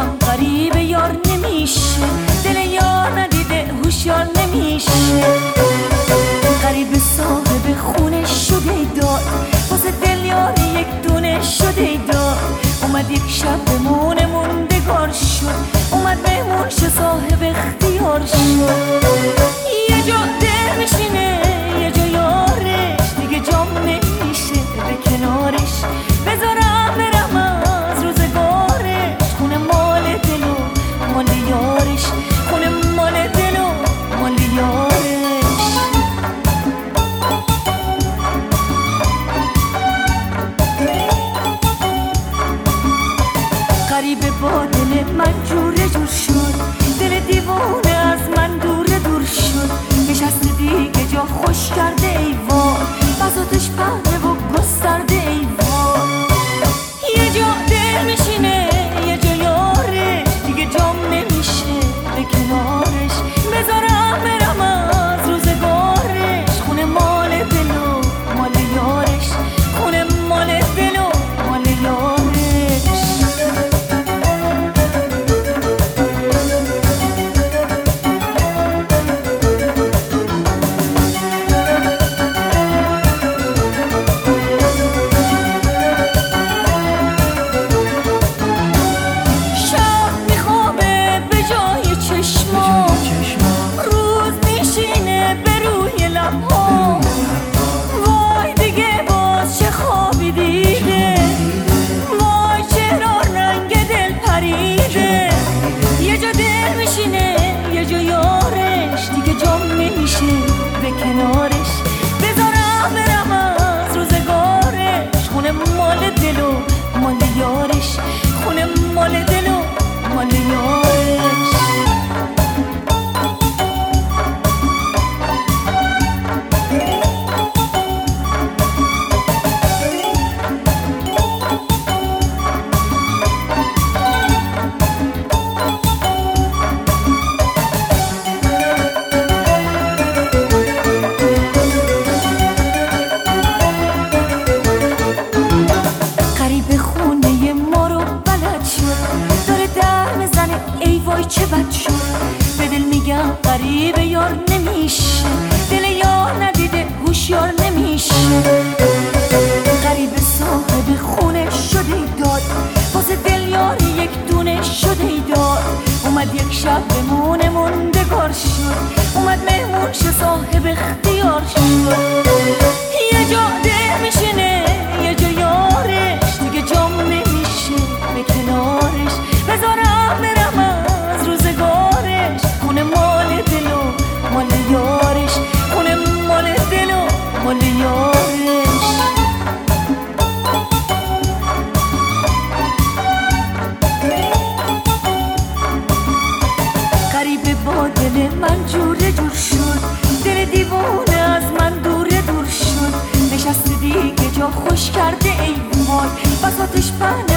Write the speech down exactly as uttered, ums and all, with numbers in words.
میگم غریب یار نمیشه، دل یار ندیده هوشیار نمیشه. غریب صاحب خونه شده داد، واسه دل یار یک دونه شده داد. اومد یک شب بمونه موندگار شد، اومد مهمون شه صاحب اختیار شد. یه جا دل میشینه یه جا یارش، دیگه جام نمیشه به کنارش. بذارم برم از روزگارش، خونه مال دل و مال یارش، خونه مال دل و مال یارش. غریبه با دل من جوره جور شد، دل دیوونه از من دوره دور شد. نشسته دیگه جا خوش کرده ایوان، بساطش پهنه و گسترده ایوان. یه جا دل میشینه یه جا یارش، دیگه جام نمیشه به کنارش. بذارم برم از روزگارش، خونه مال دل و مال یارش، خونه مال دل و مال یارش. وای دیگه باز چه خوابی دیده، وای چرا رنگ دل پریده. یه جا دل میشینه یه جا یارش، دیگه جام نمیشه به کنارش. بذارم برم از روزگارش، خونه مال دل و مال یارش، خونه مال دل و مال یارش. چه بد شد به دل میگم غریب یار نمیشه، دل یار ندیده هوشیار نمیشه. غریب صاحب خونه شده داد، واسه دل یار یک دونه شده داد. اومد یک شب بمونه موندگار شد، اومد مهمون شه صاحب اختیار شد. یه جا دل میشینه یه جا یارش، دیگه جام نمیشه به کنارش. بذارم برم از روزگارش، خونه مال دل و مال یارش، خونه مال دل و مال یارش. غریبه با دل من جوره جور شد، دل دیوونه از من دوره دور شد. نشسته دیگه جا خوش کرده ایوان، بساطش پهنه